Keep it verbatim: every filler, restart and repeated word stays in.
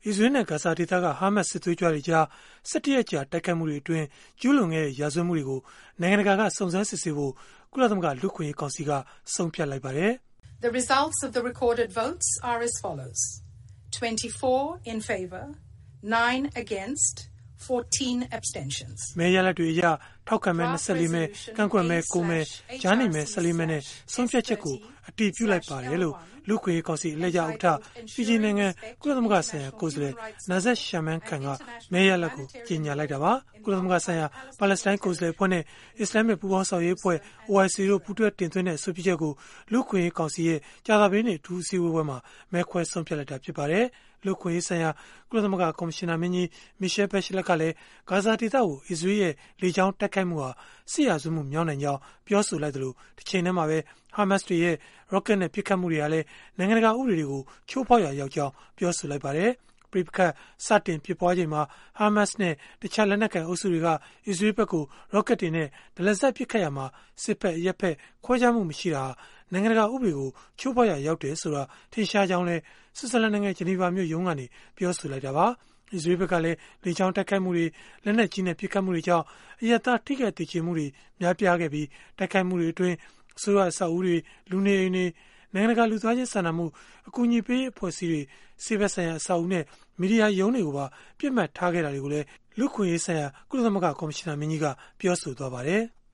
အစ္စရေးနဲ့ဂါဇာဒေသကဟာမတ်စစ်သွေးကြွတွေကြားဆယ်တစ်ရက်ကြာတိုက်ခိုက်မှုတွေအတွင်းကျူးလွန်ခဲ့တဲ့ရာဇဝတ်မှုတွေကိုနိုင်ငံတကာကစုံစမ်းစစ်ဆေးဖို့ကုလသမဂ္ဂလူ့အခွင့်အရေးကောင်စီကဆုံးဖြတ်လိုက်ပါတယ်။ The results of the recorded votes are as follows: twenty-four in favor, nine against, fourteen abstentions. မဲရလဒ်တွေအရထောက်ခံမဲ၂၄မဲကန့်ကွက်မဲ၉မဲကြားနေမဲ၁၄မဲနဲ့ဆုံးဖြတ်ချက်ကိုအတည်ပြုလိုက်ပါတယ်လို့လူ့ခွင့်ရေးကောင်စီအလှည့်ကျဥက္ကဋ္ဌဖီဂျီနိုင်ငံကုလသမဂ္ဂဆိုင်ရာကိုယ်စားလှယ်နာဇက်ရှာမန်ခန်ကမဲရလဒ်ကိုကြေညာလိုက်တာပါကုလသမဂ္ဂဆိုင်ရာပါလက်စတိုင်းကိုယ်စားလှယ်အဖွဲ့နဲ့အစ္စလာမစ်ပူးပေါင်းဆောင်ရွက်အဖွဲ့ အို အိုင် စီ တို့ပူးတွဲတင်သွင်းတဲ့အဆိုပြုချက်ကိုလူ့ခွင့်ရေးကောင်စီရဲ့ကြာသပတေးနေ့ဒူးအစည်းအဝေးပွဲမှာမဲခွဲဆုံးဖြတ်လိုက်တာဖြစ်ပါတယ်လူ့ခွင့်ရေးဆိုင်ရာကုလသမဂ္ဂကော်မရှင်နာမင်းကြီးမီရှဲဘက်ရှလက်ကလည်းဂါဇာဒေသကိုအစ္စရေးရဲ့လေကြောင်းတိုက်ခိုက်မှုဟာစစ်ရာဇဝတ်မှုမြောက်နိုင်ကြောင်းပြောဆိုလိုက်သလိုတစ်ချိန်တည်းမှာပဲဟာမတ်စ်တွေရဲ့ရော့ကက်နဲ့ပစ်ခတ်မှုတွေဟာလည်းနိုင်ငံတကာဥပဒေတွေကိုချိုးဖောက်ရာရောက်ကြောင်းပြောဆိုလိုက်ပါတယ်ပရိပခတ်စတင်ဖြစ်ပွားချိန်မှာဟာမတ်စ်နဲ့တခြားလက်နက်ကိုင်အုပ်စုတွေကအစ္စရေးဘက်ကိုရော့ကက်တွေနဲ့ဒလဇက်ပစ်ခတ်ရမှာစစ်ဖက်ရက်ဖက်ခွဲခြားမှုမရှိတာနိုင်ငံတကာဥပဒေကိုချိုးဖောက်ရာရောက်တယ်ဆိုတာထင်ရှားကြောင်းလဲဆွစ်ဇာလန်နိုင်ငံဂျနီဗာမြို့ရုံးကနေပြောဆိုလိုက်တာပါအစ္စရေးဘက်ကလည်းလေကြောင်းတိုက်ခိုက်မှုတွေလက်နက်ကြီးနဲ့ပစ်ခတ်မှုတွေကြောင့်အရပ်သားထိခိုက်ဒေချေမှုတွေများပြားခဲ့ပြီးတိုက်ခိုက်မှုတွေအတွင်းအစိုးရအဆောက်အဦတွေလူနေအိမ်တွေနိုင်ငံတကာလူသားချင်းစာနာမှုအကူအညီပေးအဖွဲ့အစည်းတွေစေဘက်ဆိုင်ရာအဆောက်အဦနဲ့မီဒီယာရုံးတွေကိုပါပြစ်မှတ်ထားခဲ့တာတွေကိုလည်းလူ့ခွင့်ရေးဆိုင်ရာကုလသမဂ္ဂကော်မရှင်နာမင်းကြီးကပြောဆိုသွားပါတယ်။